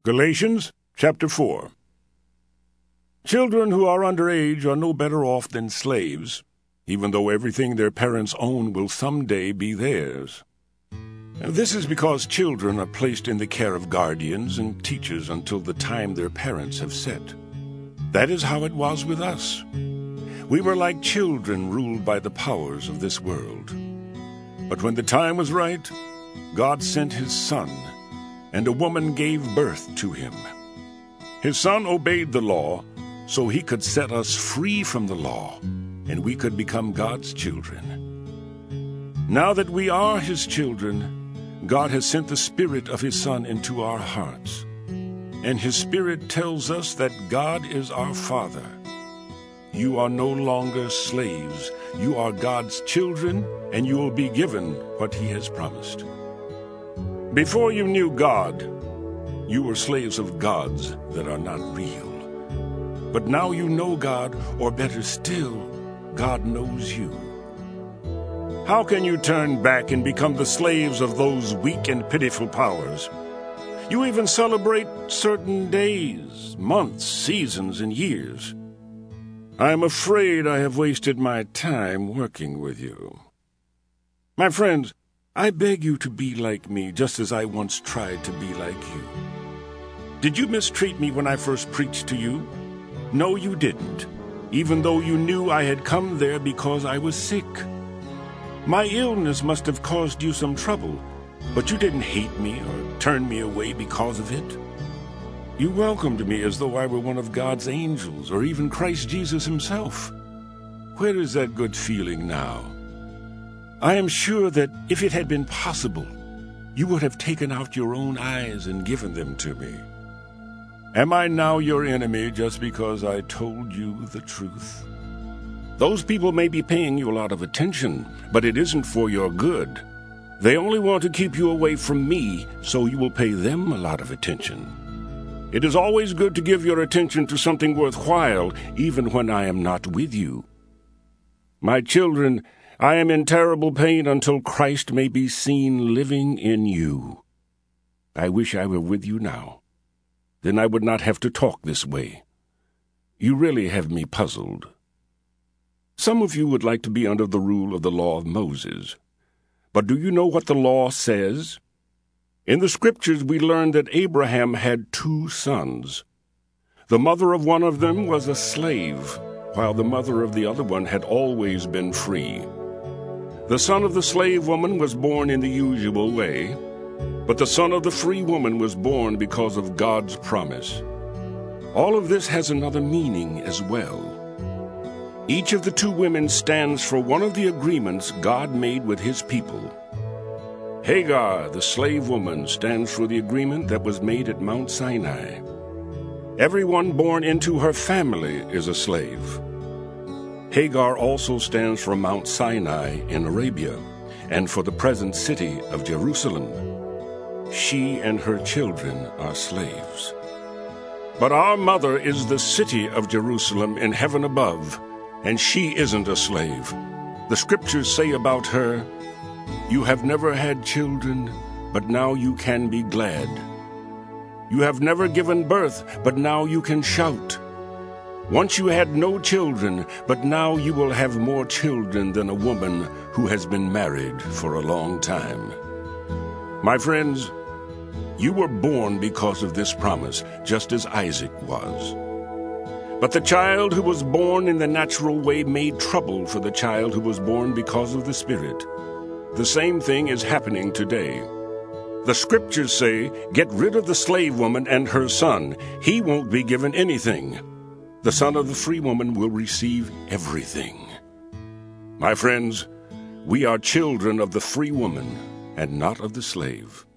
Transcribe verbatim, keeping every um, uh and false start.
Galatians chapter four. Children who are under age are no better off than slaves, even though everything their parents own will someday be theirs. And this is because children are placed in the care of guardians and teachers until the time their parents have set. That is how it was with us. We were like children ruled by the powers of this world. But when the time was right, God sent His Son, and a woman gave birth to Him. His Son obeyed the law, so He could set us free from the law, and we could become God's children. Now that we are His children, God has sent the Spirit of His Son into our hearts, and His Spirit tells us that God is our Father. You are no longer slaves. You are God's children, and you will be given what He has promised. Before you knew God, you were slaves of gods that are not real. But now you know God, or better still, God knows you. How can you turn back and become the slaves of those weak and pitiful powers? You even celebrate certain days, months, seasons, and years. I am afraid I have wasted my time working with you. My friends, I beg you to be like me, just as I once tried to be like you. Did you mistreat me when I first preached to you? No, you didn't, even though you knew I had come there because I was sick. My illness must have caused you some trouble, but you didn't hate me or turn me away because of it. You welcomed me as though I were one of God's angels, or even Christ Jesus Himself. Where is that good feeling now? I am sure that if it had been possible, you would have taken out your own eyes and given them to me. Am I now your enemy just because I told you the truth? Those people may be paying you a lot of attention, but it isn't for your good. They only want to keep you away from me, so you will pay them a lot of attention. It is always good to give your attention to something worthwhile, even when I am not with you. My children, I am in terrible pain until Christ may be seen living in you. I wish I were with you now. Then I would not have to talk this way. You really have me puzzled. Some of you would like to be under the rule of the law of Moses. But do you know what the law says? In the Scriptures we learn that Abraham had two sons. The mother of one of them was a slave, while the mother of the other one had always been free. The son of the slave woman was born in the usual way, but the son of the free woman was born because of God's promise. All of this has another meaning as well. Each of the two women stands for one of the agreements God made with His people. Hagar, the slave woman, stands for the agreement that was made at Mount Sinai. Everyone born into her family is a slave. Hagar also stands for Mount Sinai in Arabia, and for the present city of Jerusalem. She and her children are slaves. But our mother is the city of Jerusalem in heaven above, and she isn't a slave. The Scriptures say about her, "You have never had children, but now you can be glad. You have never given birth, but now you can shout. Once you had no children, but now you will have more children than a woman who has been married for a long time." My friends, you were born because of this promise, just as Isaac was. But the child who was born in the natural way made trouble for the child who was born because of the Spirit. The same thing is happening today. The Scriptures say, "Get rid of the slave woman and her son. He won't be given anything. The son of the free woman will receive everything." My friends, we are children of the free woman and not of the slave.